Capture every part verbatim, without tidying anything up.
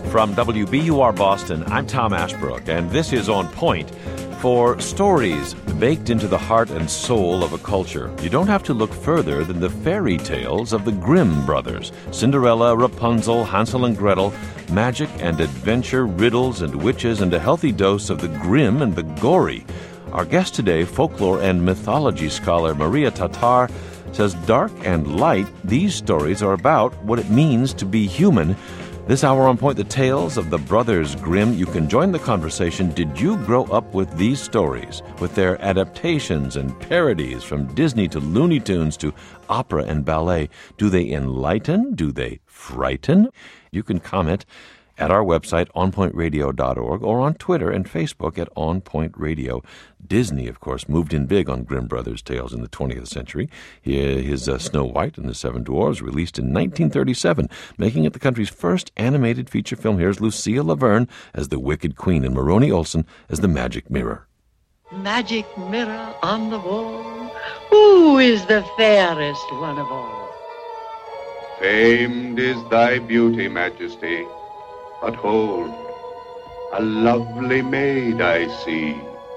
From W B U R Boston, I'm Tom Ashbrook, and this is On Point for stories baked into the heart and soul of a culture. You don't have to look further than the fairy tales of the Grimm brothers. Cinderella, Rapunzel, Hansel and Gretel, magic and adventure, riddles and witches, and a healthy dose of the grim and the gory. Our guest today, folklore and mythology scholar Maria Tatar, says dark and light, these stories are about what it means to be human. This hour on Point, the tales of the Brothers Grimm. You can join the conversation. Did you grow up with these stories, with their adaptations and parodies from Disney to Looney Tunes to opera and ballet? Do they enlighten? Do they frighten? You can comment at our website, on point radio dot org, or on Twitter and Facebook at On Point Radio. Disney, of course, moved in big on Grimm Brothers tales in the twentieth century. His uh, Snow White and the Seven Dwarfs, released in nineteen thirty-seven, making it the country's first animated feature film. Here's Lucille Laverne as the Wicked Queen and Maroney Olson as the Magic Mirror. Magic mirror on the wall, who is the fairest one of all? Famed is thy beauty, Majesty. But hold, a lovely maid I see.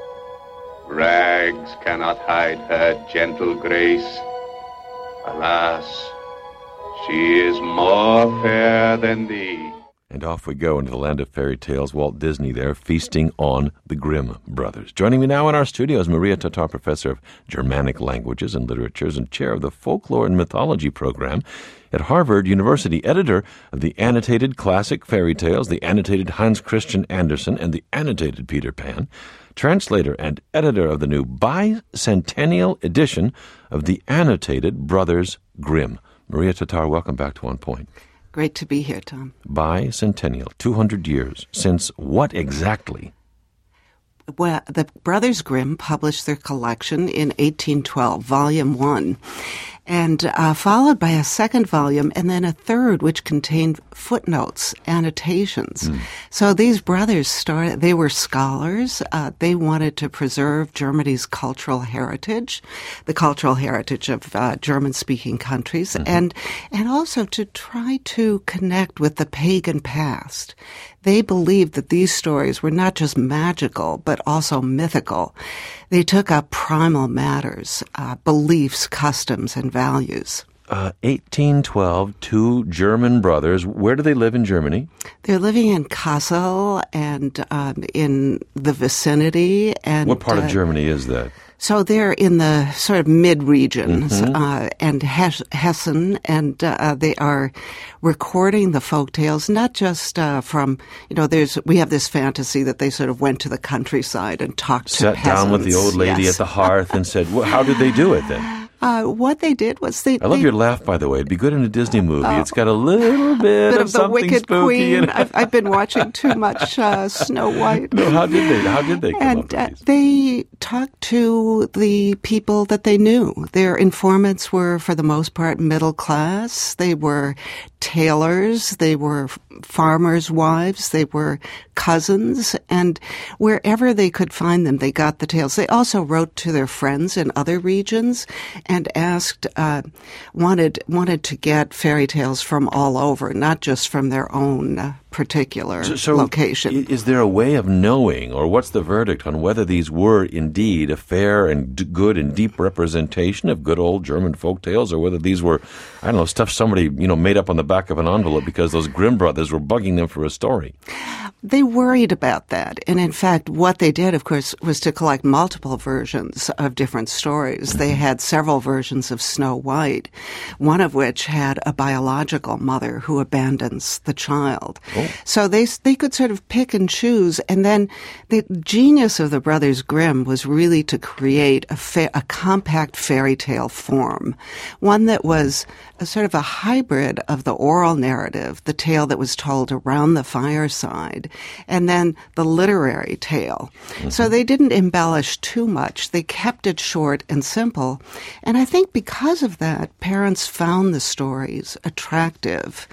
Rags cannot hide her gentle grace. Alas, she is more fair than thee. And off we go into the land of fairy tales. Walt Disney there, feasting on the Grimm brothers. Joining me now in our studio is Maria Tatar, professor of Germanic languages and literatures and chair of the Folklore and Mythology program at Harvard University, editor of the Annotated Classic Fairy Tales, the Annotated Hans Christian Andersen, and the Annotated Peter Pan, translator and editor of the new bicentennial edition of the Annotated Brothers Grimm. Maria Tatar, welcome back to On Point. Great to be here, Tom. Bicentennial, two hundred years. Since what exactly? Well, the Brothers Grimm published their collection in eighteen twelve, Volume one, and uh, followed by a second volume and then a third, which contained footnotes, annotations. Mm. So these brothers started, they were scholars. Uh, they wanted to preserve Germany's cultural heritage, the cultural heritage of uh, German-speaking countries, mm-hmm. and and also to try to connect with the pagan past. They believed that these stories were not just magical, but also mythical. They took up primal matters, uh, beliefs, customs, and values. Uh, eighteen twelve, two German brothers. Where do they live in Germany? They're living in Kassel and um, in the vicinity. And what part uh, of Germany is that? So they're in the sort of mid-regions, mm-hmm. uh, and Hes- Hessen, and uh, they are recording the folk tales, not just uh, from, you know, there's we have this fantasy that they sort of went to the countryside and talked Sat to peasants. Sat down with the old lady yes. at the hearth and said, well, how did they do it then? Uh, what they did was they... I love they, your laugh, by the way. It'd be good in a Disney movie. Uh, it's got a little bit, bit of, of the something Wicked spooky Queen. in it. I've, I've been watching too much uh, Snow White. No, how did they? How did they come and, up with uh, these? They talked to the people that they knew. Their informants were, for the most part, middle class. They were tailors. They were farmers' wives. They were cousins. And wherever they could find them, they got the tales. They also wrote to their friends in other regions and asked, uh, wanted, wanted to get fairy tales from all over, not just from their own uh, particular so, so location. Is there a way of knowing, or what's the verdict on whether these were indeed a fair and d- good and deep representation of good old German folk tales, or whether these were, I don't know, stuff somebody, you know, made up on the back of an envelope because those Grimm brothers were bugging them for a story? They worried about that. And in fact, what they did, of course, was to collect multiple versions of different stories. Mm-hmm. They had several versions of Snow White, one of which had a biological mother who abandons the child. Oh. So they they could sort of pick and choose. And then the genius of the Brothers Grimm was really to create a, fa- a compact fairy tale form, one that was a sort of a hybrid of the oral narrative, the tale that was told around the fireside, and then the literary tale. Mm-hmm. So they didn't embellish too much. They kept it short and simple. And I think because of that, parents found the stories attractive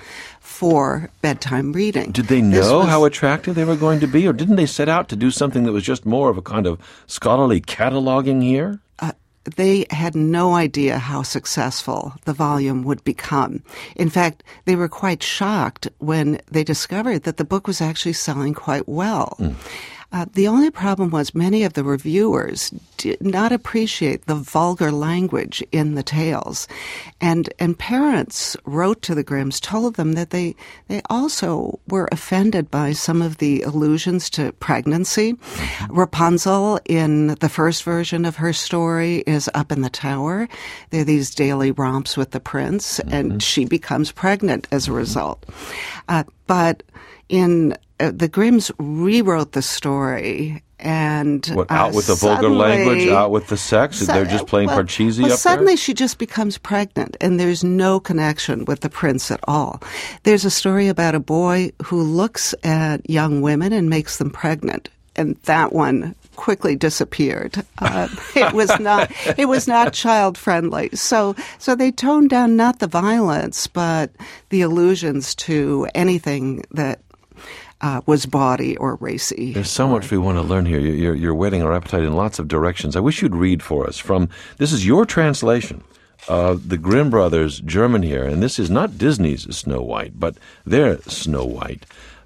for bedtime reading. Did they know was, how attractive they were going to be, or didn't they set out to do something that was just more of a kind of scholarly cataloging here? Uh, they had no idea how successful the volume would become. In fact, they were quite shocked when they discovered that the book was actually selling quite well. Mm. Uh, the only problem was many of the reviewers did not appreciate the vulgar language in the tales. And and parents wrote to the Grimms, told them that they, they also were offended by some of the allusions to pregnancy. Mm-hmm. Rapunzel, in the first version of her story, is up in the tower. There are these daily romps with the prince, mm-hmm. and she becomes pregnant as a result. Uh, but in uh, the Grimms rewrote the story, and what, out uh, with the vulgar language, out with the sex. So, They're just playing well, Parcheesi well, up suddenly there? she just becomes pregnant, and there's no connection with the prince at all. There's a story about a boy who looks at young women and makes them pregnant, and that one quickly disappeared. Uh, it was not. It was not child friendly. So, so they toned down not the violence, but the allusions to anything that uh, was bawdy or racy. There's so much we want to learn here. You're, you're whetting our appetite in lots of directions. I wish you'd read for us from. This is your translation of the Grimm brothers' German here, and this is not Disney's Snow White, but their Snow White.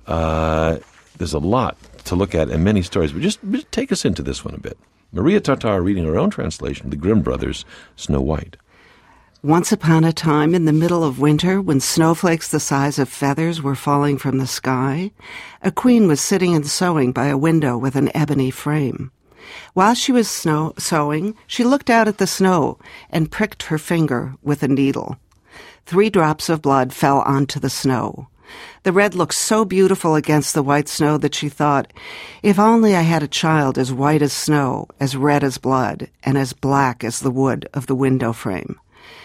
Uh, there's a lot to look at and many stories, but just, just take us into this one a bit. Maria Tartar reading her own translation, The Grimm Brothers' Snow White. Once upon a time in the middle of winter, when snowflakes the size of feathers were falling from the sky, a queen was sitting and sewing by a window with an ebony frame. While she was snow- sewing, she looked out at the snow and pricked her finger with a needle. Three drops of blood fell onto the snow. The red looked so beautiful against the white snow that she thought, if only I had a child as white as snow, as red as blood, and as black as the wood of the window frame.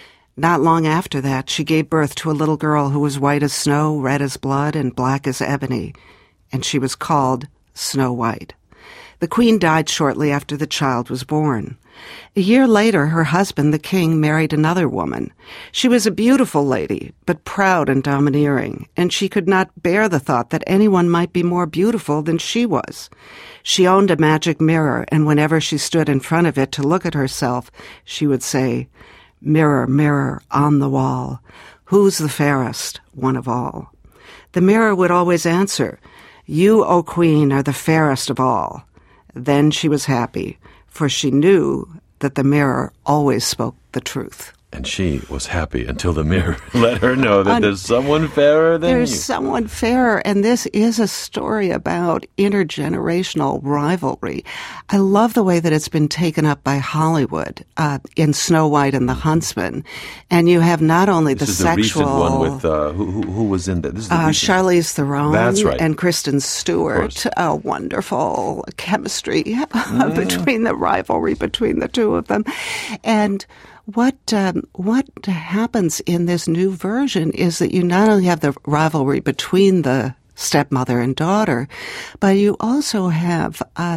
Not long after that, she gave birth to a little girl who was white as snow, red as blood, and black as ebony, and she was called Snow White. The queen died shortly after the child was born. A year later, her husband, the king, married another woman. She was a beautiful lady, but proud and domineering, and she could not bear the thought that anyone might be more beautiful than she was. She owned a magic mirror, and whenever she stood in front of it to look at herself, she would say, "Mirror, mirror on the wall, who's the fairest one of all?" The mirror would always answer, "You, O queen, are the fairest of all." Then she was happy, for she knew that the mirror always spoke the truth. And she was happy until the mirror let her know that um, there's someone fairer than there's you. There's someone fairer, and this is a story about intergenerational rivalry. I love the way that it's been taken up by Hollywood uh, in Snow White and the Huntsman. And you have not only this the is sexual... the recent one with, uh, who, who, who was in that? This is the uh, Charlize Theron. That's right. And Kristen Stewart. A wonderful chemistry mm. between the rivalry between the two of them. And What um, what happens in this new version is that you not only have the rivalry between the stepmother and daughter, but you also have uh,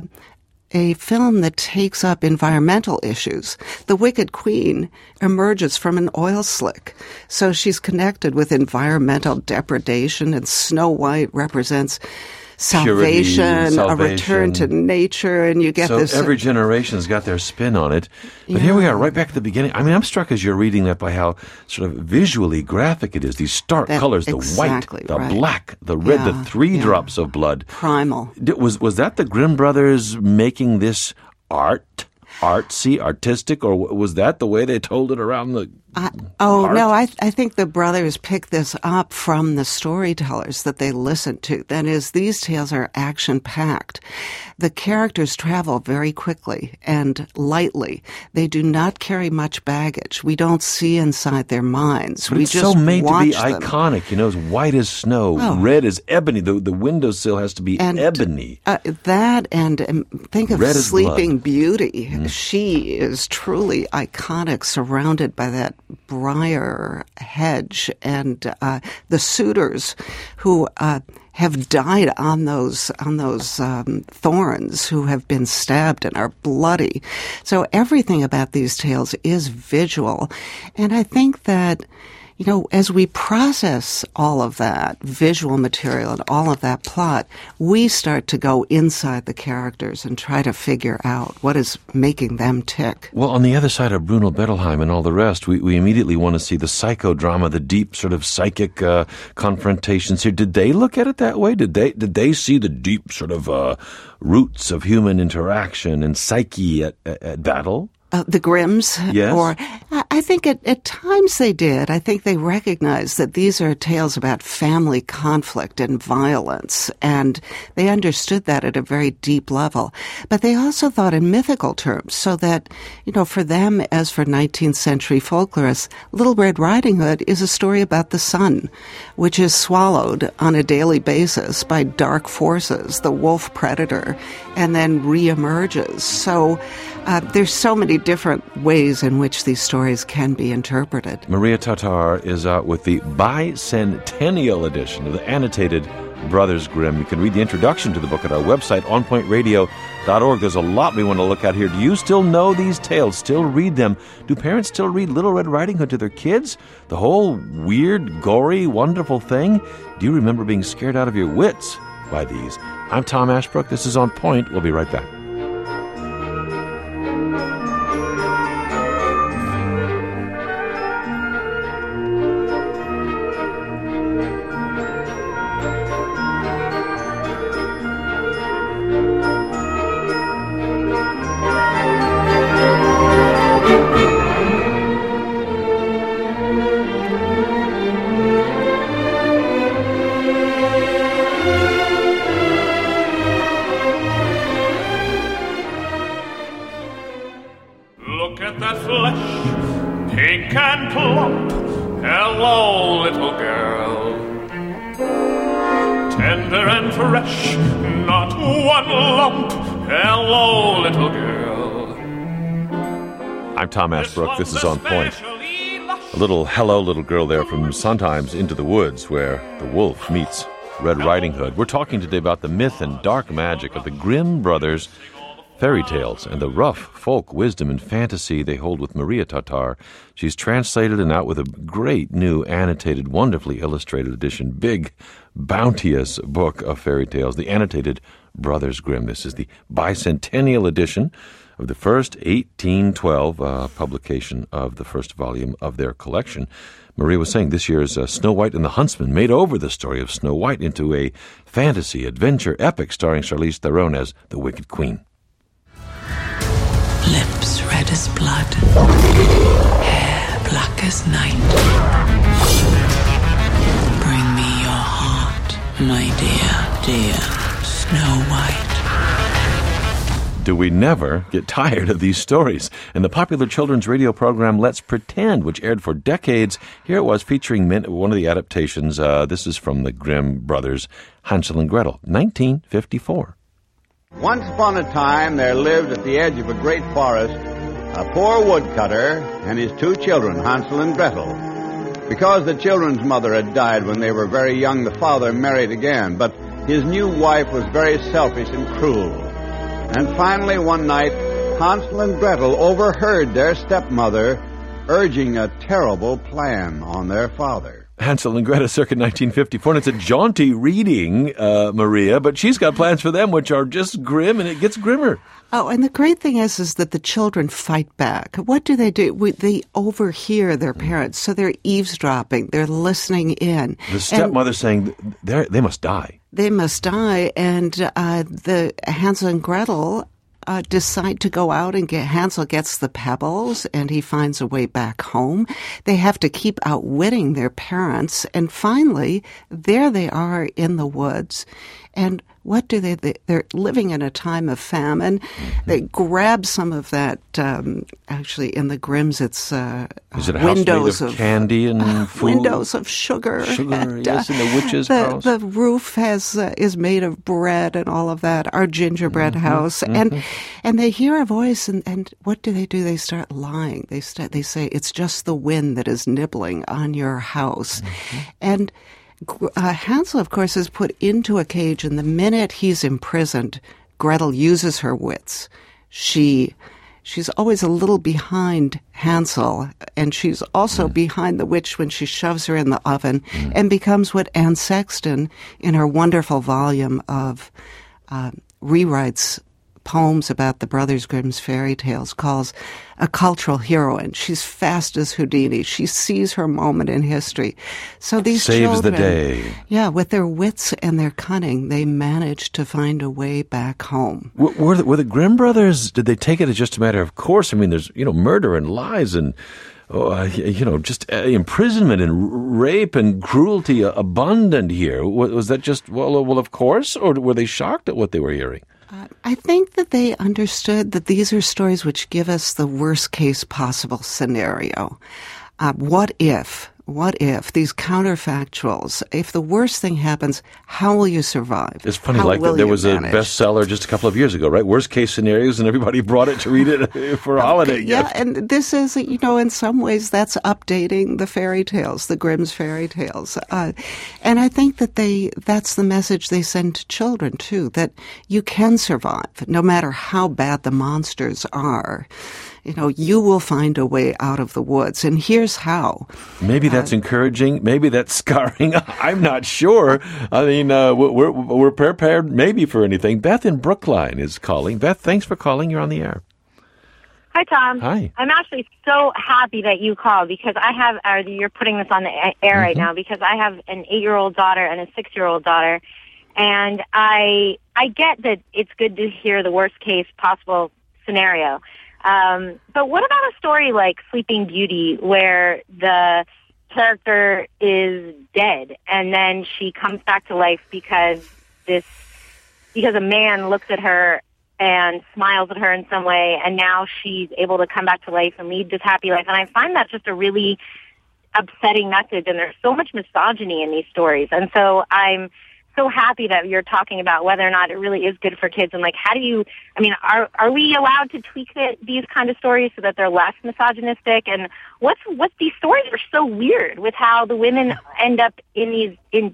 a film that takes up environmental issues. The Wicked Queen emerges from an oil slick, so she's connected with environmental depredation, and Snow White represents Salvation, Purity, salvation, a return to nature, and you get so this. So every generation's got their spin on it. But yeah. Here we are, right back at the beginning. I mean, I'm struck as you're reading that by how sort of visually graphic it is. These stark that, colors, the exactly white, the right. black, the red, yeah, the three yeah. drops of blood. Primal. Was, was that the Grimm brothers making this art? Artsy, artistic, or was that the way they told it around the I, oh, art? no, I, I think the brothers picked this up from the storytellers that they listened to. That is, these tales are action-packed. The characters travel very quickly and lightly. They do not carry much baggage. We don't see inside their minds. But we it's just so made to be them. iconic, you know, as white as snow, oh. red as ebony. The, the windowsill has to be and, ebony. Uh, that and um, think of red Sleeping blood. Beauty. Mm. She is truly iconic, surrounded by that briar hedge, and uh, the suitors who uh, have died on those on those um, thorns, who have been stabbed and are bloody. So everything about these tales is visual, and I think that, you know, as we process all of that visual material and all of that plot, we start to go inside the characters and try to figure out what is making them tick. Well, on the other side of Bruno Bettelheim and all the rest, we, we immediately want to see the psychodrama, the deep sort of psychic uh, confrontations here. Did they look at it that way? Did they did they see the deep sort of uh, roots of human interaction and psyche at, at, at battle? Uh, the Grimms? Yes. Or I think at, at times they did. I think they recognized that these are tales about family conflict and violence, and they understood that at a very deep level. But they also thought in mythical terms, so that, you know, for them, as for nineteenth century folklorists, Little Red Riding Hood is a story about the sun, which is swallowed on a daily basis by dark forces, the wolf predator, and then reemerges. So uh, there's so many different ways in which these stories can be interpreted. Maria Tatar is out with the bicentennial edition of the annotated Brothers Grimm. You can read the introduction to the book at our website, on point radio dot org. There's a lot we want to look at here. Do you still know these tales? Still read them? Do parents still read Little Red Riding Hood to their kids? The whole weird, gory, wonderful thing? Do you remember being scared out of your wits by these? I'm Tom Ashbrook. This is On Point. We'll be right back. Pink and plump, hello, little girl. Tender and fresh, not one lump, hello, little girl. I'm Tom Ashbrook. This is On Point. A little hello, little girl there from Sometimes Into the Woods, where the wolf meets Red Riding Hood. We're talking today about the myth and dark magic of the Grimm brothers' fairy tales and the rough folk wisdom and fantasy they hold with Maria Tatar. She's translated and out with a great new annotated, wonderfully illustrated edition, big, bounteous book of fairy tales, the annotated Brothers Grimm. This is the bicentennial edition of the first eighteen twelve uh, publication of the first volume of their collection. Maria was saying this year's uh, Snow White and the Huntsman made over the story of Snow White into a fantasy adventure epic starring Charlize Theron as the Wicked Queen. Lips red as blood, hair black as night. Bring me your heart, my dear, dear Snow White. Do we never get tired of these stories? In the popular children's radio program Let's Pretend, which aired for decades, here it was featuring one of the adaptations. Uh, this is from the Grimm brothers, Hansel and Gretel, nineteen fifty-four. Once upon a time, there lived at the edge of a great forest a poor woodcutter and his two children, Hansel and Gretel. Because the children's mother had died when they were very young, the father married again, but his new wife was very selfish and cruel. And finally, one night, Hansel and Gretel overheard their stepmother urging a terrible plan on their father. Hansel and Gretel, circa nineteen fifty-four, and it's a jaunty reading, uh, Maria, but she's got plans for them which are just grim, and it gets grimmer. Oh, and the great thing is, is that the children fight back. What do they do? We, they overhear their parents, so they're eavesdropping, they're listening in. The stepmother's saying they they must die. They must die, and uh, the Hansel and Gretel Uh, decide to go out and get, Hansel gets the pebbles and he finds a way back home. They have to keep outwitting their parents. And finally, there they are in the woods. And what do they, they they're living in a time of famine. Mm-hmm. They grab some of that, um, actually in the Grimms it's uh, Is it a house windows made of, of candy and uh, food? Windows of sugar. Sugar, and, yes, uh, in the witch's the, house. The roof has uh, is made of bread and all of that, our gingerbread mm-hmm, house. Mm-hmm. And and they hear a voice, and, and what do they do? They start lying. They start, they say, it's just the wind that is nibbling on your house. Mm-hmm. And Uh, Hansel, of course, is put into a cage, and the minute he's imprisoned, Gretel uses her wits. She she's always a little behind Hansel, and she's also mm. behind the witch when she shoves her in the oven mm. and becomes what Anne Sexton, in her wonderful volume of uh, rewrites poems about the Brothers Grimm's fairy tales, calls a cultural heroine. She's fast as Houdini. She sees her moment in history. So these Saves children, the day. Yeah, with their wits and their cunning, they manage to find a way back home. Were, were, the, were the Grimm brothers, did they take it as just a matter of course? I mean, there's, you know, murder and lies and, oh, uh, you know, just uh, imprisonment and rape and cruelty uh, abundant here. Was, was that just, well, well, of course? Or were they shocked at what they were hearing? Uh, I think that they understood that these are stories which give us the worst case possible scenario. Uh, what if, what if, these counterfactuals, if the worst thing happens, how will you survive? It's funny, how like there was manage? a bestseller just a couple of years ago, right? Worst case scenarios, and everybody brought it to read it for a holiday Yeah, gift. and this is, you know, in some ways that's updating the fairy tales, the Grimm's fairy tales. Uh, and I think that they, that's the message they send to children, too, that you can survive, no matter how bad the monsters are. You know, you will find a way out of the woods, and here's how. Maybe that's uh, encouraging. Maybe that's scarring. I'm not sure. I mean, uh, we're we're prepared maybe for anything. Beth in Brookline is calling. Beth, thanks for calling. You're on the air. Hi, Tom. Hi. I'm actually so happy that you called because I have, or you're putting this on the air mm-hmm. right now, because I have an eight-year-old daughter and a six-year-old daughter, and I I get that it's good to hear the worst-case possible scenario. Um, but what about a story like Sleeping Beauty, where the character is dead and then she comes back to life because this, because a man looks at her and smiles at her in some way, and now she's able to come back to life and lead this happy life. And I find that just a really upsetting message, and there's so much misogyny in these stories. And so I'm so happy that you're talking about whether or not it really is good for kids, and like, how do you, I mean, are are we allowed to tweak it, these kind of stories so that they're less misogynistic? And what's what's these stories are so weird with how the women end up in these in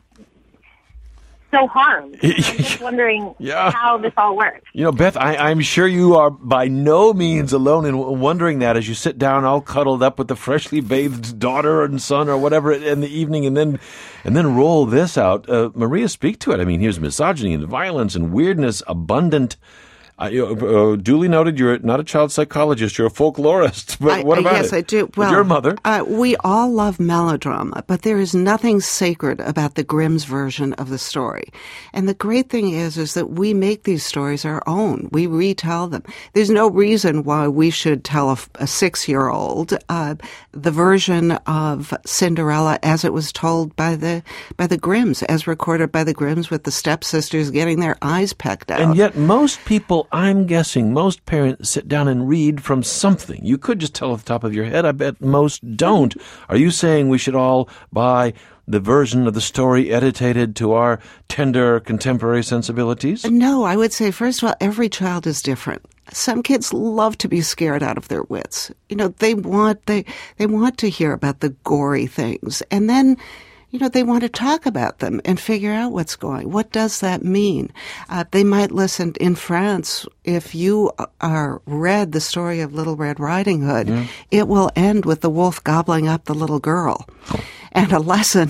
so harmed. I'm just wondering yeah. how this all works. You know, Beth, I, I'm sure you are by no means alone in wondering that as you sit down all cuddled up with the freshly bathed daughter and son or whatever in the evening, and then and then roll this out. Uh, Maria, speak to it. I mean, here's misogyny and violence and weirdness abundant. Uh, you, uh, duly noted, you're not a child psychologist, you're a folklorist. But I, what about yes, it? Yes, I do. Well, your mother. Uh, we all love melodrama, but there is nothing sacred about the Grimm's version of the story. And the great thing is, is that we make these stories our own. We retell them. There's no reason why we should tell a, a six-year-old uh, the version of Cinderella as it was told by the by the Grimms, as recorded by the Grimms, with the stepsisters getting their eyes pecked out. And yet most people, I'm guessing most parents sit down and read from something. You could just tell off the top of your head. I bet most don't. Are you saying we should all buy the version of the story edited to our tender contemporary sensibilities? No, I would say, first of all, every child is different. Some kids love to be scared out of their wits. You know, they want they they want to hear about the gory things, and then, you know, they want to talk about them and figure out what's going. What does that mean? Uh, they might listen in France. If you are read the story of Little Red Riding Hood, yeah. it will end with the wolf gobbling up the little girl. And a lesson,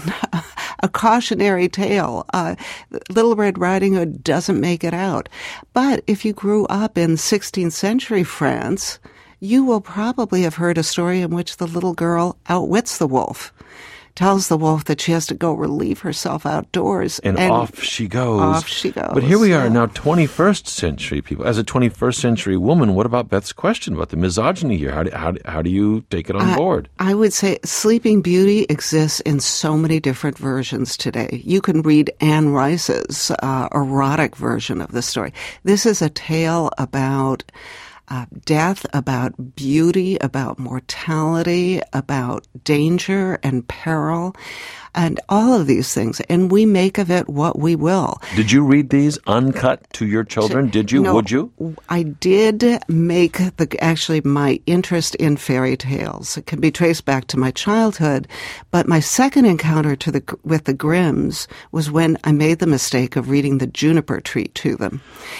a cautionary tale. Uh, Little Red Riding Hood doesn't make it out. But if you grew up in sixteenth century France, you will probably have heard a story in which the little girl outwits the wolf, tells the wolf that she has to go relieve herself outdoors. And, and off she goes. Off she goes. But here we are now, twenty-first century people. As a twenty-first century woman, what about Beth's question about the misogyny here? How do, how, how do you take it on uh, board? I would say Sleeping Beauty exists in so many different versions today. You can read Anne Rice's uh, erotic version of the story. This is a tale about Uh, death, about beauty, about mortality, about danger and peril, and all of these things. And we make of it what we will. Did you read these uncut to your children? Did you? No, Would you? I did make the, actually my interest in fairy tales. It can be traced back to my childhood, but my second encounter to the, with the Grimms was when I made the mistake of reading The Juniper Tree to them.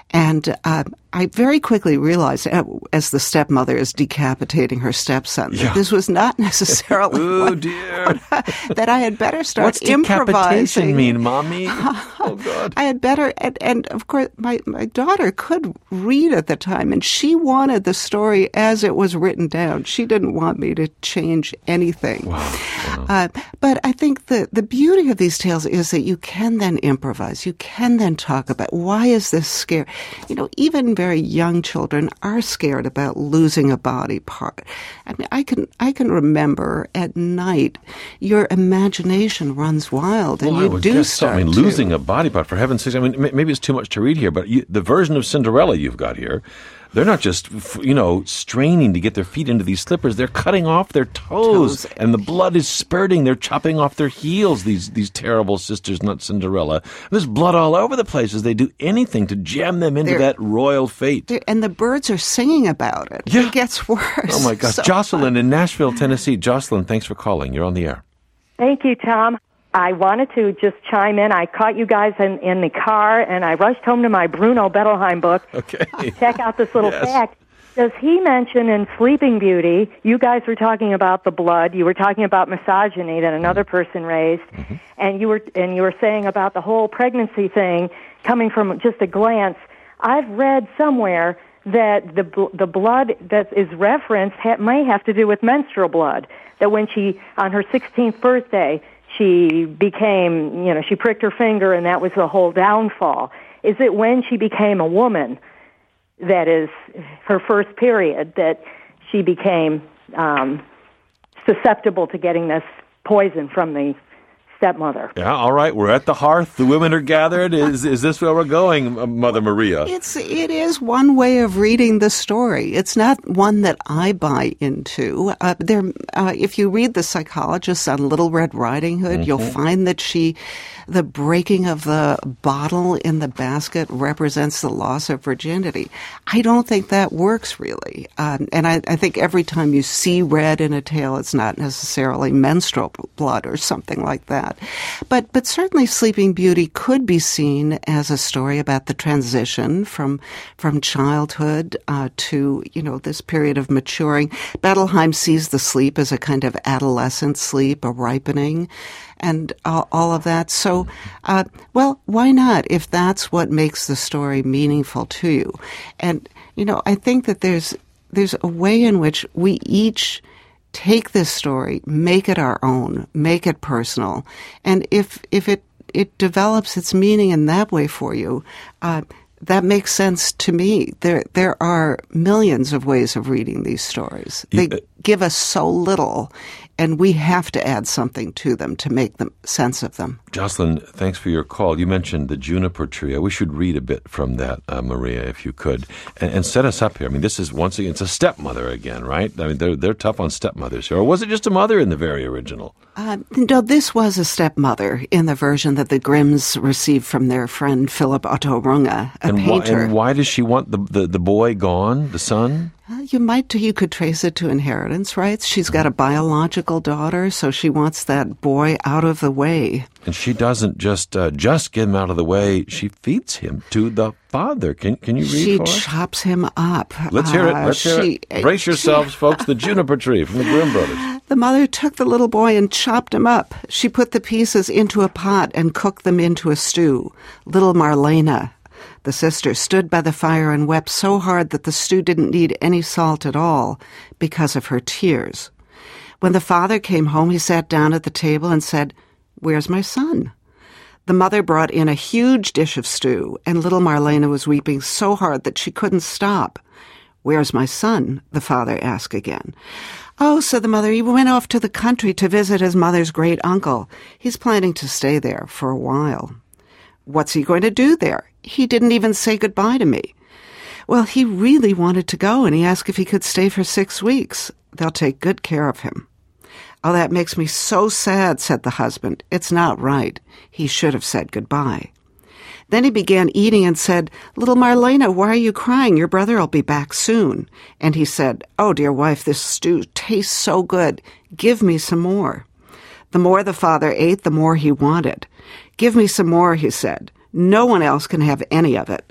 And uh, I very quickly realized, uh, as the stepmother is decapitating her stepson, Yeah. that this was not necessarily Oh, what, dear. that I had better start What's decapitation improvising. mean, Mommy? Oh, God. I had better, and, and of course, my, my daughter could read at the time, and she wanted the story as it was written down. She didn't want me to change anything. Wow. Wow. Uh, but I think the, the beauty of these tales is that you can then improvise. You can then talk about, why is this scary? You know, even very young children are scared about losing a body part. I mean, I can I can remember at night, your imagination runs wild, and Well, I you would do guess so. start I mean, to. losing a body part, for heaven's sake. I mean, m- maybe it's too much to read here, but you, the version of Cinderella you've got here, they're not just, f- you know, straining to get their feet into these slippers. They're cutting off their toes, Toes. and the blood is spurting. They're chopping off their heels, these these terrible sisters, not Cinderella. There's blood all over the place as they do anything to jam them into They're- that royal fate. And the birds are singing about it. Yeah. It gets worse. Oh, my gosh. So- Jocelyn in Nashville, Tennessee. Jocelyn, thanks for calling. You're on the air. Thank you, Tom. I wanted to just chime in. I caught you guys in, in the car, and I rushed home to my Bruno Bettelheim book. Okay. Check out this little Yes. fact. Does he mention in Sleeping Beauty, you guys were talking about the blood, you were talking about misogyny that another person raised, Mm-hmm. and you were and you were saying about the whole pregnancy thing coming from just a glance. I've read somewhere that the bl- the blood that is referenced ha- may have to do with menstrual blood. That when she, on her sixteenth birthday, she became, you know, she pricked her finger, and that was the whole downfall. Is it when she became a woman, that is her first period, that she became um, susceptible to getting this poison from the stepmother? Yeah, all right. We're at the hearth. The women are gathered. Is is this where we're going, M- Mother Maria? It's it is one way of reading the story. It's not one that I buy into. Uh, there, uh, if you read the psychologists on Little Red Riding Hood, you'll find that she, the breaking of the bottle in the basket represents the loss of virginity. I don't think that works really, um, and I, I think every time you see red in a tale, it's not necessarily menstrual blood or something like that. But but certainly Sleeping Beauty could be seen as a story about the transition from from childhood uh, to, you know, this period of maturing. Bettelheim sees the sleep as a kind of adolescent sleep, a ripening, and all, all of that. So, uh, well, why not if that's what makes the story meaningful to you? And, you know, I think that there's there's a way in which we each take this story, make it our own, make it personal, and if if it it develops its meaning in that way for you, uh, that makes sense to me. There there are millions of ways of reading these stories. They You- give us so little, and we have to add something to them to make them sense of them. Jocelyn, thanks for your call. You mentioned the Juniper Trio. We should read a bit from that, uh, Maria, if you could, and, and set us up here. I mean, this is, once again, it's a stepmother again, right? I mean, they're they're tough on stepmothers here. Or was it just a mother in the very original? Uh, no, this was a stepmother in the version that the Grimms received from their friend Philip Otto Runge, a And why, painter. and why does she want the, the, the boy gone, the son? Uh, You might, you could trace it to inheritance rights. She's got a biological daughter, so she wants that boy out of the way. And she doesn't just uh, just get him out of the way. She feeds him to the father. Can can you read She for us? chops him up. Let's hear it. Uh, Let's hear she- it. Brace yourselves, folks. The Juniper Tree from the Grimm brothers. The mother took the little boy and chopped him up. She put the pieces into a pot and cooked them into a stew. Little Marlena, the sister, stood by the fire and wept so hard that the stew didn't need any salt at all because of her tears. When the father came home, he sat down at the table and said, "Where's my son?" The mother brought in a huge dish of stew, and little Marlena was weeping so hard that she couldn't stop. "Where's my son?" the father asked again. "Oh," said the mother, "he went off to the country to visit his mother's great uncle. He's planning to stay there for a while." "What's he going to do there? He didn't even say goodbye to me." "Well, he really wanted to go, and he asked if he could stay for six weeks. They'll take good care of him." "Oh, that makes me so sad," said the husband. "It's not right. He should have said goodbye." Then he began eating and said, "Little Marlena, why are you crying? Your brother will be back soon." And he said, "Oh, dear wife, this stew tastes so good. Give me some more." The more the father ate, the more he wanted. "Give me some more," he said. "No one else can have any of it."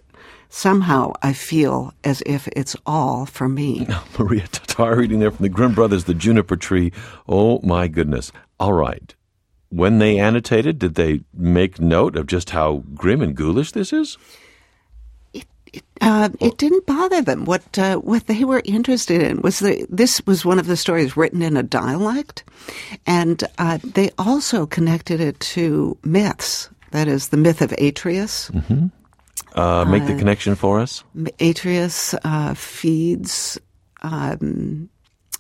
somehow I feel as if it's all for me. Maria Tatar reading there from the Grimm Brothers, The Juniper Tree. Oh, my goodness. All right. When they annotated, did they make note of just how grim and ghoulish this is? It it, uh, it didn't bother them. What uh, what they were interested in was the, this was one of the stories written in a dialect, and uh, they also connected it to myths. That is, the myth of Atreus. Mm-hmm. Uh, make the Uh, connection for us. Atreus uh, feeds um,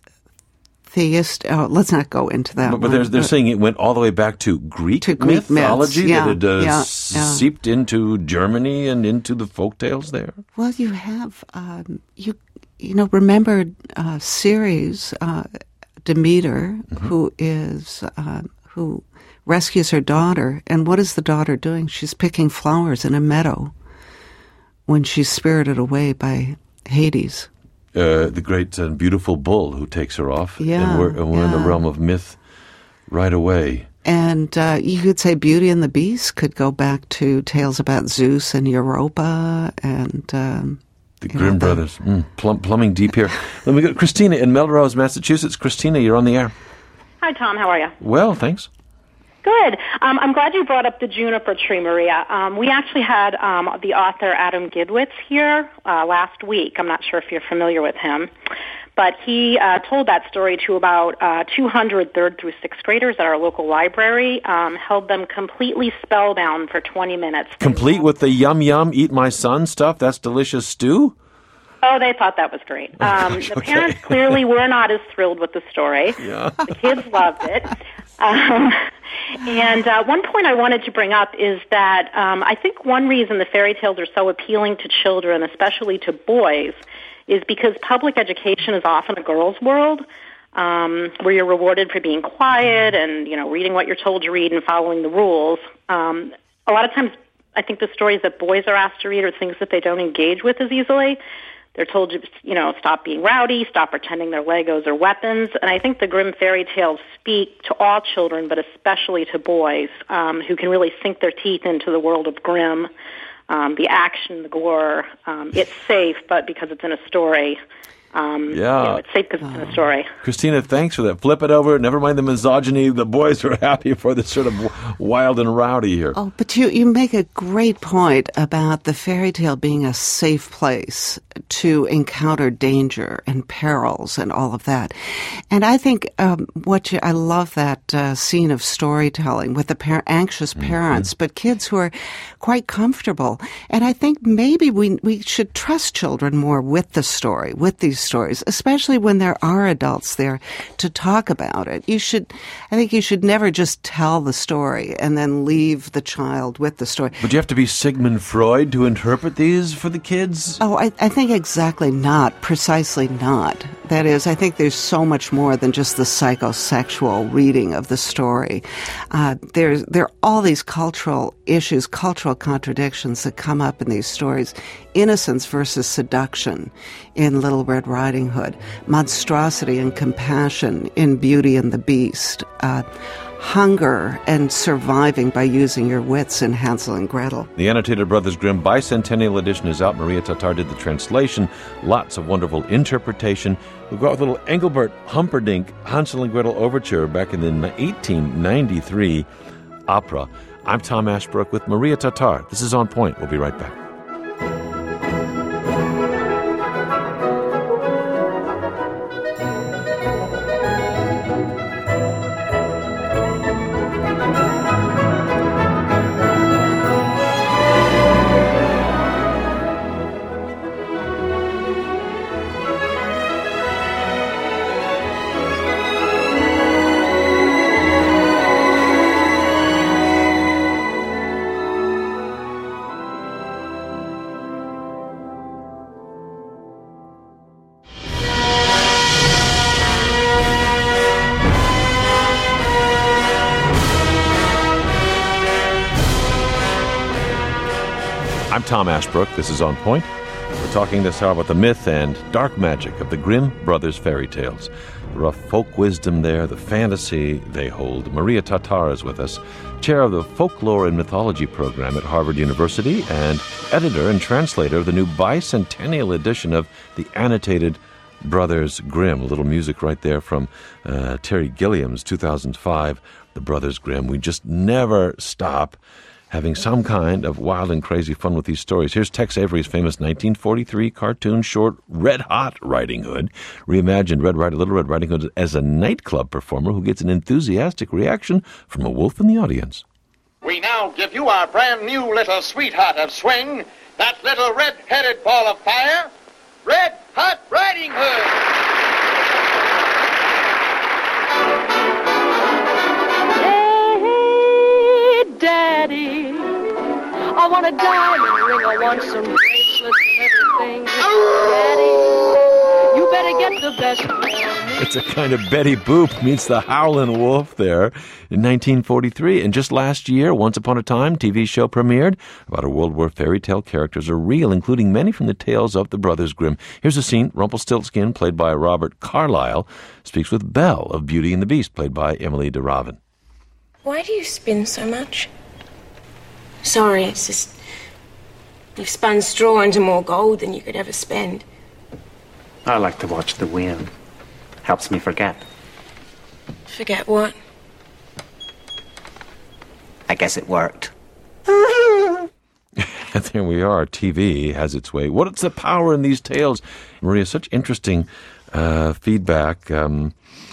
theist. Oh, let's not go into that. But, but one. they're, they're saying it went all the way back to Greek, To Greek mythology myths, yeah, that had uh, yeah, s- yeah. seeped into Germany and into the folktales there. Well, you have um, you you know remember uh, Ceres, uh, Demeter, Mm-hmm. who is uh, who rescues her daughter, and what is the daughter doing? She's picking flowers in a meadow when she's spirited away by Hades. Uh, the great and beautiful bull who takes her off. Yeah, And we're, and we're in the yeah. realm of myth right away. And uh, you could say Beauty and the Beast could go back to tales about Zeus and Europa and um, The you know, Grimm the- Brothers. Mm, plum, plumbing deep here. Let me go. Christina in Melrose, Massachusetts. Christina, you're on the air. Hi, Tom. How are you? Well, thanks. Good. Um, I'm glad you brought up the juniper tree, Maria. Um, we actually had um, the author Adam Gidwitz here uh, last week. I'm not sure if you're familiar with him. But he uh, told that story to about uh, two hundred third through sixth graders at our local library, um, held them completely spellbound for twenty minutes. Complete with the yum yum, eat my son stuff? That's delicious stew? Oh, they thought that was great. Um, gosh, the okay. parents clearly were not as thrilled with the story. Yeah. The kids loved it. Um, and uh, one point I wanted to bring up is that um, I think one reason the fairy tales are so appealing to children, especially to boys, is because public education is often a girl's world, um, where you're rewarded for being quiet and, you know, reading what you're told to read and following the rules. Um, a lot of times I think the stories that boys are asked to read are things that they don't engage with as easily. They're told to, you know, stop being rowdy, stop pretending they're Legos or weapons. And I think the Grimm fairy tales speak to all children, but especially to boys, um, who can really sink their teeth into the world of Grimm, um, the action, the gore. Um, it's safe, but because it's in a story, um, Yeah. you know, it's safe because it's in a story. Christina, thanks for that. Flip it over. Never mind the misogyny. The boys are happy for this sort of w- wild and rowdy here. Oh, but you, you make a great point about the fairy tale being a safe place to encounter danger and perils and all of that. And I think um, what you, I love that uh, scene of storytelling with the par- anxious parents, but kids who are quite comfortable. And I think maybe we we should trust children more with the story, with these stories, especially when there are adults there to talk about it. You should, I think you should never just tell the story and then leave the child with the story. But you have to be Sigmund Freud to interpret these for the kids? Oh, I, I think exactly not, precisely not. That is, I think there's so much more than just the psychosexual reading of the story. Uh, there's, there are all these cultural issues, cultural contradictions that come up in these stories. Innocence versus seduction in Little Red Riding Hood. Monstrosity and compassion in Beauty and the Beast. Uh, hunger and surviving by using your wits in Hansel and Gretel. The Annotated Brothers Grimm Bicentennial Edition is out. Maria Tatar did the translation. Lots of wonderful interpretation. We'll go out with a little Engelbert Humperdinck Hansel and Gretel Overture back in the eighteen ninety-three opera. I'm Tom Ashbrook with Maria Tatar. This is On Point. We'll be right back. I'm Tom Ashbrook. This is On Point. We're talking this hour about the myth and dark magic of the Grimm Brothers fairy tales. rough folk wisdom there, the fantasy they hold. Maria Tatar is with us, chair of the Folklore and Mythology program at Harvard University and editor and translator of the new bicentennial edition of the annotated Brothers Grimm. A little music right there from uh, Terry Gilliam's two thousand five, The Brothers Grimm. We just never stop having some kind of wild and crazy fun with these stories. Here's Tex Avery's famous nineteen forty-three cartoon short Red Hot Riding Hood, reimagined Red Riding, Little Red Riding Hood as a nightclub performer who gets an enthusiastic reaction from a wolf in the audience. We now give you our brand new little sweetheart of swing, that little red-headed ball of fire, Red Hot Riding Hood. Hey, Daddy, I want a diamond ring, I want some bracelets and everything. Daddy, you better get the best one. It's a kind of Betty Boop meets the Howlin' Wolf there in nineteen forty-three. And just last year, Once Upon a Time T V show premiered about a world where fairy tale characters are real, including many from the tales of the Brothers Grimm. Here's a scene. Rumpelstiltskin, played by Robert Carlyle, speaks with Belle of Beauty and the Beast, played by Emily de Ravin. Why do you spin so much? Sorry, it's just you've spun straw into more gold than you could ever spend. I like to watch the wind. Helps me forget. Forget what? I guess it worked. And there we are. T V has its way. What's the power in these tales? Maria, such interesting uh, feedback um,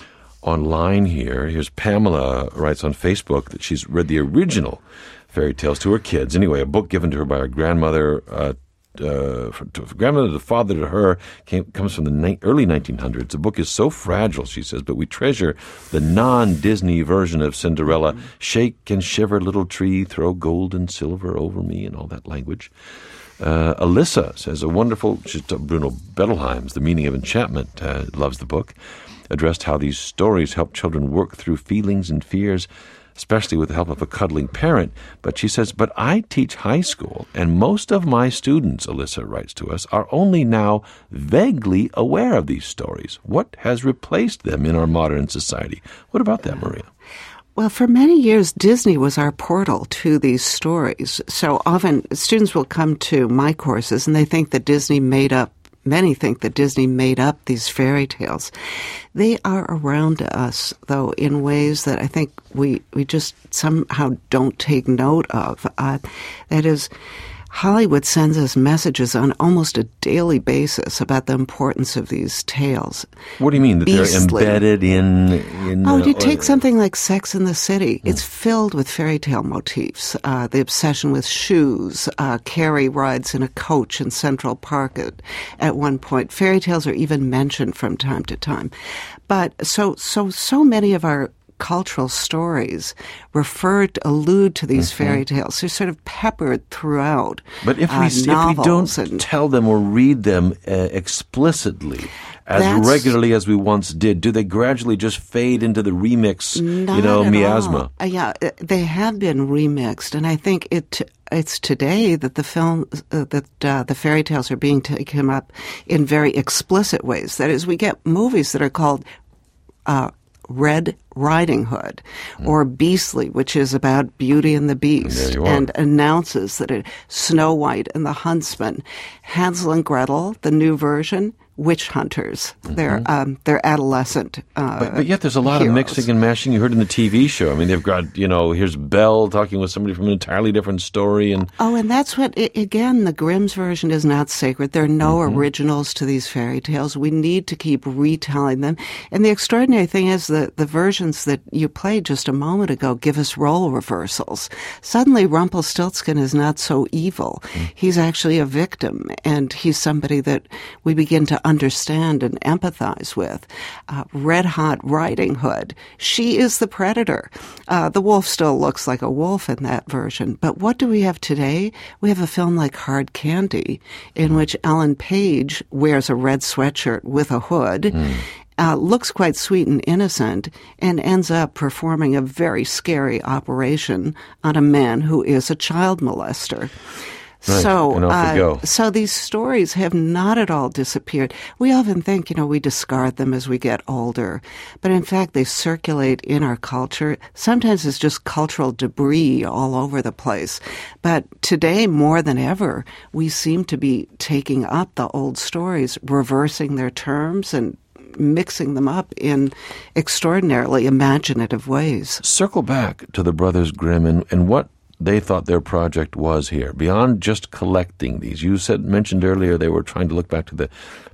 online here. Here's Pamela writes on Facebook that she's read the original fairy tales to her kids. Anyway, a book given to her by her grandmother, uh, Uh, from, to, from grandmother to father to her, came, comes from the ni- early nineteen hundreds. The book is so fragile, she says, but we treasure the non-Disney version of Cinderella. Mm-hmm. Shake and shiver, little tree, throw gold and silver over me, and all that language. Uh, Alyssa says, a wonderful, she's Bruno Bettelheim's The Meaning of Enchantment, uh, loves the book, addressed how these stories help children work through feelings and fears, especially with the help of a cuddling parent. But she says, but I teach high school, and most of my students, Alyssa writes to us, are only now vaguely aware of these stories. What has replaced them in our modern society? What about that, Maria? Well, for many years, Disney was our portal to these stories. So often students will come to my courses and they think that Disney made up Many think that Disney made up these fairy tales. They are around us, though, in ways that I think we, we just somehow don't take note of. Uh, that is, Hollywood sends us messages on almost a daily basis about the importance of these tales. What do you mean, that Beastly. They're embedded in... in oh, uh, you take something like Sex and the City. Mm. It's filled with fairy tale motifs. Uh, the obsession with shoes. Uh, Carrie rides in a coach in Central Park at, at one point. Fairy tales are even mentioned from time to time. But so, so, so many of our cultural stories refer to, allude to these mm-hmm. fairy tales. They're sort of peppered throughout. But if we, uh, if we don't and, tell them or read them uh, explicitly, as regularly as we once did, do they gradually just fade into the remix, you know, miasma? Uh, yeah, they have been remixed, and I think it it's today that the film, uh, that uh, the fairy tales are being taken up in very explicit ways. That is, we get movies that are called uh, Red Riding Hood, mm. or Beastly, which is about Beauty and the Beast, and announces that it Snow White and the Huntsman, Hansel and Gretel, the new version, witch hunters. Mm-hmm. They're um, they're adolescent. Uh, but, but yet, there's a lot heroes. of mixing and mashing. You heard in the T V show. I mean, they've got, you know, here's Belle talking with somebody from an entirely different story, and oh, and that's what it, again, the Grimm's version is not sacred. There are no mm-hmm. originals to these fairy tales. We need to keep retelling them. And the extraordinary thing is that the versions that you played just a moment ago give us role reversals. Suddenly, Rumpelstiltskin is not so evil. Mm. He's actually a victim, and he's somebody that we begin to understand and empathize with. Uh, Red Hot Riding Hood, she is the predator. Uh, the wolf still looks like a wolf in that version. But what do we have today? We have a film like Hard Candy, in which Ellen Page wears a red sweatshirt with a hood, mm. uh, looks quite sweet and innocent, and ends up performing a very scary operation on a man who is a child molester. Right, So, and off they uh, go. so these stories have not at all disappeared. We often think, you know, we discard them as we get older, but in fact, they circulate in our culture. Sometimes it's just cultural debris all over the place. But today, more than ever, we seem to be taking up the old stories, reversing their terms, and mixing them up in extraordinarily imaginative ways. Circle back to the Brothers Grimm and, and what they thought their project was here, beyond just collecting these. You said mentioned earlier they were trying to look back to the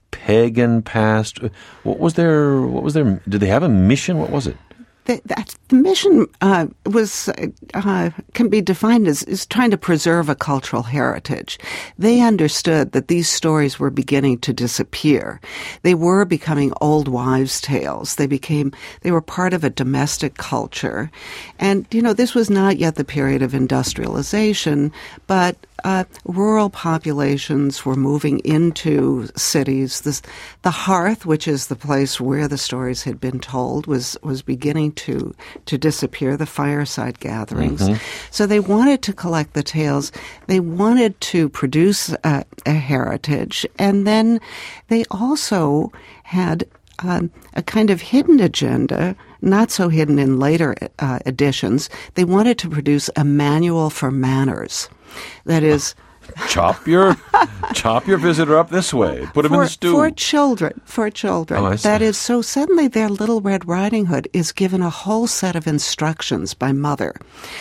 pagan past. What was their? What was their? Did they have a mission? What was it? The, that, the mission uh, was uh, can be defined as is trying to preserve a cultural heritage. They understood that these stories were beginning to disappear. They were becoming old wives' tales. They became they were part of a domestic culture, and you know this was not yet the period of industrialization, but uh, rural populations were moving into cities. This, the hearth, which is the place where the stories had been told, was was beginning to to disappear, the fireside gatherings. Mhm. So they wanted to collect the tales. They wanted to produce a, a heritage. And then they also had um, a kind of hidden agenda, not so hidden in later uh, editions. They wanted to produce a manual for manners. That is... Chop your chop your visitor up this way. Put him for, in the stew. For children. For children. Oh, I see. That is, so suddenly their Little Red Riding Hood is given a whole set of instructions by Mother.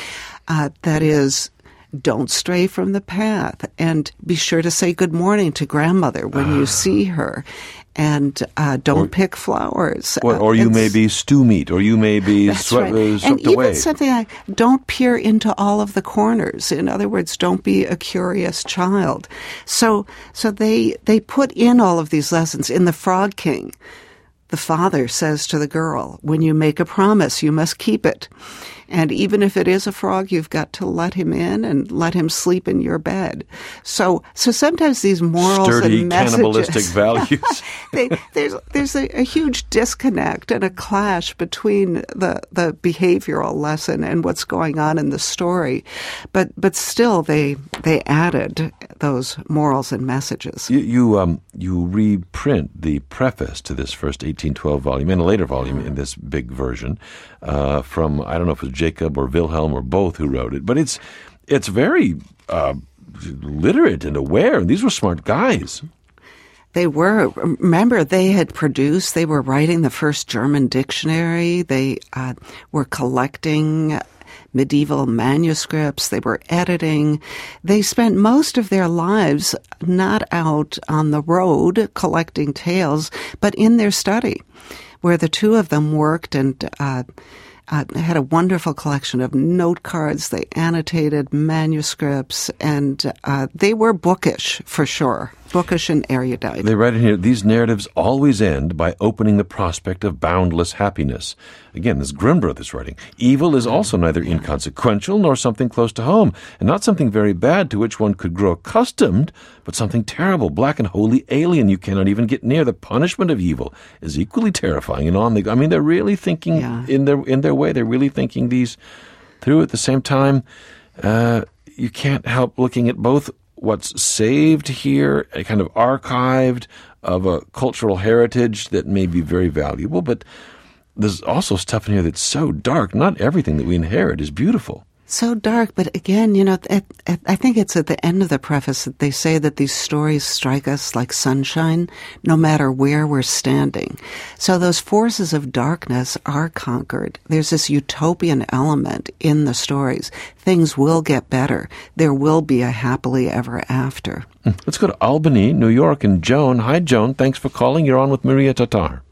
Uh, that is, don't stray from the path, and be sure to say good morning to grandmother when you see her, and uh, don't Or- pick flowers. Or, Uh, or you it's- may be stew meat, or you may be That's swept, right. uh, And swept even away. something like, don't peer into all of the corners. In other words, don't be a curious child. So, so they, they put in all of these lessons. In The Frog King, the father says to the girl, when you make a promise, you must keep it. And even if it is a frog, you've got to let him in and let him sleep in your bed. So, so sometimes these morals Sturdy and messages, cannibalistic values. they, there's there's a, a huge disconnect and a clash between the the behavioral lesson and what's going on in the story, but but still they they added those morals and messages. You you, um, you reprint the preface to this first eighteen twelve volume and a later volume in this big version uh, from, I don't know if it was Jacob or Wilhelm or both who wrote it, but it's it's very uh, literate and aware. These were smart guys. They were. Remember, they had produced, they were writing the first German dictionary. They uh, were collecting medieval manuscripts. They were editing. They spent most of their lives not out on the road collecting tales, but in their study, where the two of them worked and uh, uh, had a wonderful collection of note cards. They annotated manuscripts, and uh, they were bookish, for sure. Bookish and erudite. They write in here, these narratives always end by opening the prospect of boundless happiness. Again, this Grimm Brothers writing. Evil is also neither inconsequential nor something close to home, and not something very bad to which one could grow accustomed, but something terrible, black and wholly alien you cannot even get near. The punishment of evil is equally terrifying, and on they go. I mean, they're really thinking Yeah. in their in their way. They're really thinking these through. At the same time, uh, you can't help looking at both what's saved here, a kind of archived of a cultural heritage that may be very valuable, but there's also stuff in here that's so dark. Not everything that we inherit is beautiful. So dark, but again, you know, at, at, I think it's at the end of the preface that they say that these stories strike us like sunshine, no matter where we're standing. So those forces of darkness are conquered. There's this utopian element in the stories. Things will get better. There will be a happily ever after. Let's go to Albany, New York, and Joan. Hi, Joan. Thanks for calling. You're on with Maria Tatar.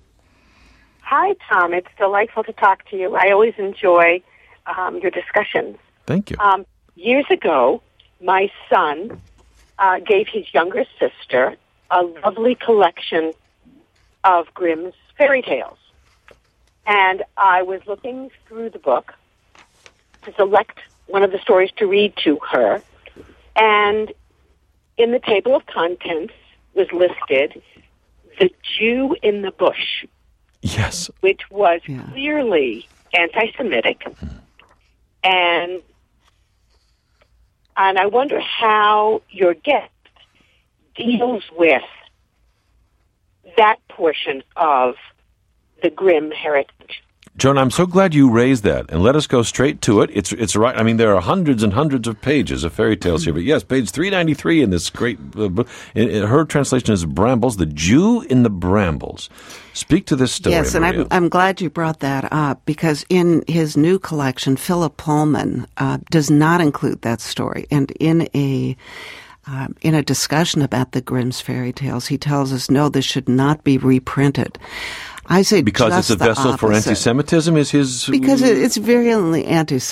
Hi, Tom. It's delightful to talk to you. I always enjoy um, your discussions. Thank you. Um, years ago, my son uh, gave his younger sister a lovely collection of Grimm's fairy tales. And I was looking through the book to select one of the stories to read to her. And in the table of contents was listed The Jew in the Bush. Yes. Which was clearly anti-Semitic. And And I wonder how your guest deals with that portion of the Grimm heritage. Joan, I'm so glad you raised that, and let us go straight to it. It's it's right. I mean, there are hundreds and hundreds of pages of fairy tales here, but yes, page three ninety-three in this great uh, book. In, in, her translation is Brambles, the Jew in the Brambles. Speak to this story, Yes, and Maria. I'm, I'm glad you brought that up, because in his new collection, Philip Pullman uh, does not include that story. And in a um, in a discussion about the Grimm's fairy tales, he tells us, no, this should not be reprinted. I say because just it's a the vessel for opposite. anti-Semitism. Is his Because it- it's virulently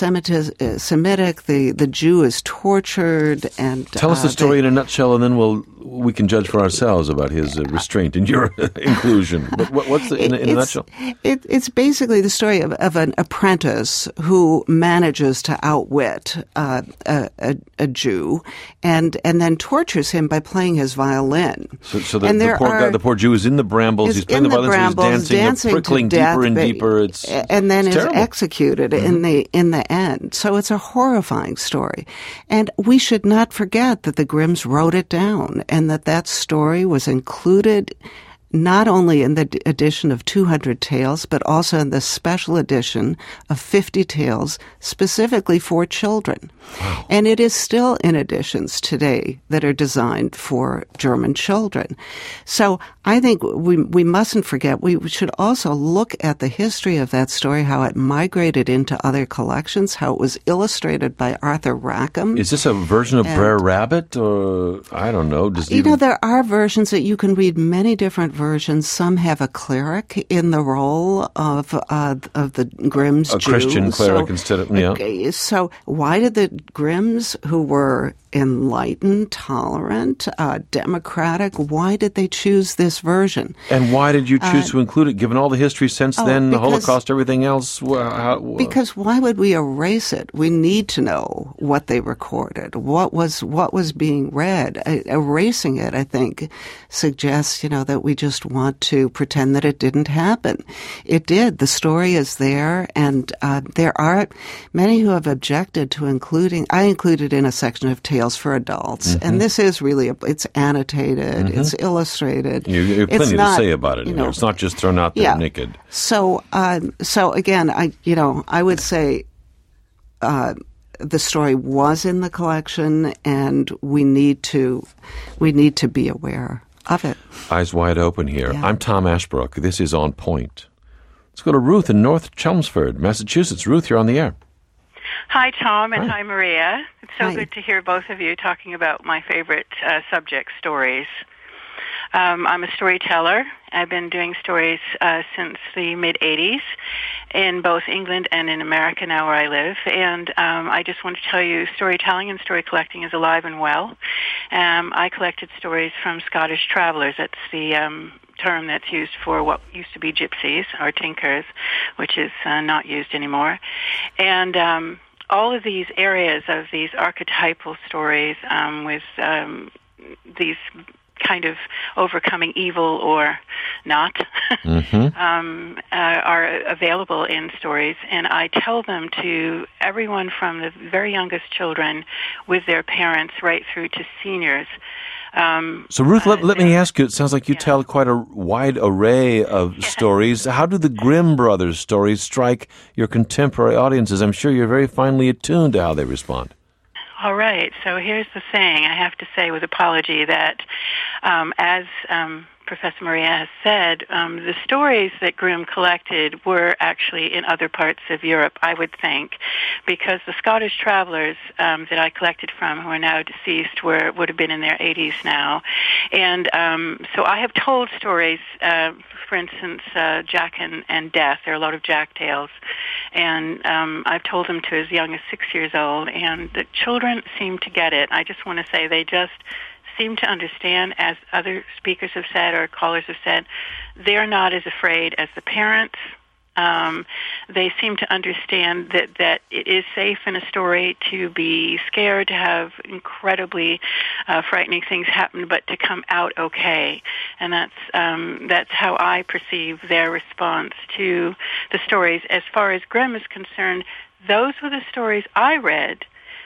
anti-Semitic. The the Jew is tortured, and Tell us uh, the story they- in a nutshell, and then we'll we can judge for ourselves about his uh, restraint and your inclusion. But what, what's the in, a- in a It's- nutshell? It, it's basically the story of, of an apprentice who manages to outwit uh, a, a, a Jew, and and then tortures him by playing his violin. So, so the, and the there poor guy, are- the poor Jew, is in the brambles. is He's playing in the the violin, so brambles, he's dancing, dancing to prickling death, deeper and but- deeper. It's and then it's is terrible. executed in the in the end. So it's a horrifying story, and we should not forget that the Grimms wrote it down, and that that story was included not only in the d- edition of two hundred tales, but also in the special edition of fifty tales specifically for children. Wow. And it is still in editions today that are designed for German children. So I think we we mustn't forget, we should also look at the history of that story, how it migrated into other collections, how it was illustrated by Arthur Rackham. Is this a version of And- Brer Rabbit, or I don't know? Does You even, know, there are versions that you can read, many different versions. Some have a cleric in the role of uh, of the Grimm's a Jew. Christian cleric So- instead of yeah. Okay, so why did the Grimms, who were enlightened, tolerant, uh, democratic, why did they choose this version? And why did you choose Uh, to include it, given all the history since oh, then, the because- Holocaust, everything else? Wha- how- wha- Because why would we erase it? We need to know what they recorded, what was what was being read. Uh, erasing it, I think, suggests, you know, that we just want to pretend that it didn't happen. It did. The story is there, and uh, there are many who have objected to including. I included in a section of Tales for Adults, Mhm. and this is really a, it's annotated, Mhm. it's illustrated. You, you have It's plenty not, to say about it. you in know, there. It's not just thrown out there yeah. naked. So, um, so again, I, you know, I would say, uh, the story was in the collection, and we need to, we need to be aware of it. Eyes wide open here. Yeah. I'm Tom Ashbrook. This is On Point. Let's go to Ruth in North Chelmsford, Massachusetts. Ruth, you're on the air. Hi, Tom, and Hi. hi, Maria. It's so Hi. good to hear both of you talking about my favorite uh, subject, stories. Um, I'm a storyteller. I've been doing stories uh, since the mid-eighties in both England and in America now where I live. And um, I just want to tell you, storytelling and story collecting is alive and well. Um, I collected stories from Scottish travellers. That's the um, term that's used for what used to be gypsies or tinkers, which is uh, not used anymore. And um, all of these areas of these archetypal stories um, with um, these kind of overcoming evil or not Mm-hmm. um, uh, are available in stories, and I tell them to everyone from the very youngest children with their parents right through to seniors. Um, So, Ruth, let, let me ask you, it sounds like you tell quite a wide array of stories. How do the Grimm brothers' stories strike your contemporary audiences? I'm sure you're very finely attuned to how they respond. All right. So here's the thing. I have to say with apology that um, as um, Professor Maria has said, um, the stories that Grimm collected were actually in other parts of Europe, I would think, because the Scottish travelers um, that I collected from, who are now deceased, were would have been in their eighties now. And um, so I have told stories, uh, for instance, uh, Jack and, and Death. There are a lot of Jack tales. And um, I've told them to as young as six years old, and the children seem to get it. I just want to say they just seem to understand, as other speakers have said or callers have said, they're not as afraid as the parents. Um, they seem to understand that, that it is safe in a story to be scared, to have incredibly uh, frightening things happen, but to come out okay. And that's um, that's how I perceive their response to the stories. As far as Grimm is concerned, those were the stories I read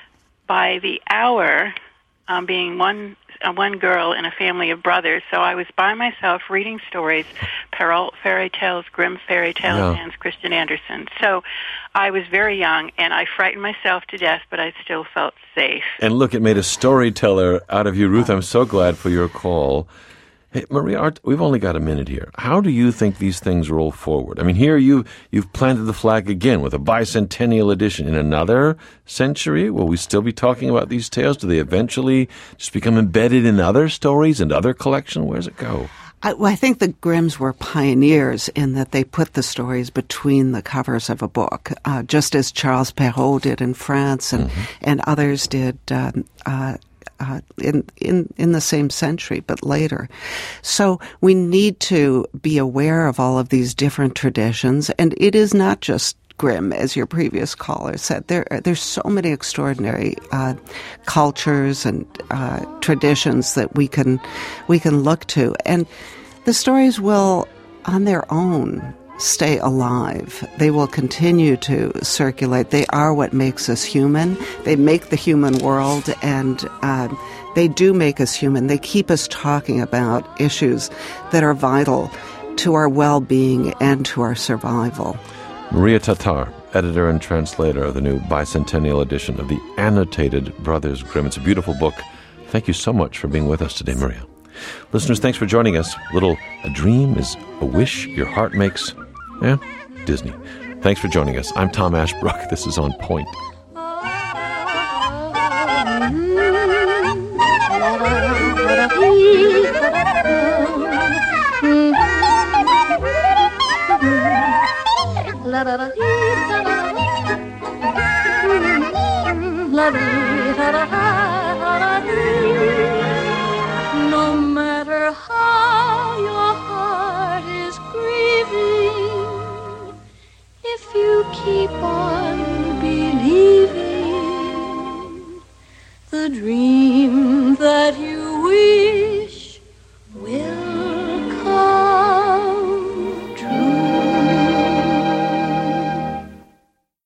by the hour, um, being one uh, one girl in a family of brothers. So I was by myself reading stories, Perrault fairy tales, Grimm fairy tales, Yeah. Hans Christian Andersen. So I was very young, and I frightened myself to death, but I still felt safe. And look, it made a storyteller out of you, Ruth. I'm so glad for your call. Hey, Maria, Art, we've only got a minute here. How do you think these things roll forward? I mean, here you, you've planted the flag again with a bicentennial edition. In another century, will we still be talking about these tales? Do they eventually just become embedded in other stories and other collections? Where's it go? I, well, I think the Grimms were pioneers in that they put the stories between the covers of a book, uh, just as Charles Perrault did in France and, mm-hmm. and others did um, uh, uh, in, in, in the same century, but later. So we need to be aware of all of these different traditions, and it is not just Grimm, as your previous caller said. There, there's so many extraordinary uh, cultures and uh, traditions that we can we can look to, and the stories will, on their own, stay alive. They will continue to circulate. They are what makes us human. They make the human world, and uh, they do make us human. They keep us talking about issues that are vital to our well-being and to our survival. Maria Tatar, editor and translator of the new bicentennial edition of the Annotated Brothers Grimm. It's a beautiful book. Thank you so much for being with us today, Maria. Listeners, thanks for joining us. Little A Dream is a Wish Your Heart Makes. Yeah, Disney. Thanks for joining us. I'm Tom Ashbrook. This is On Point. La da da dee da da, la dee da da.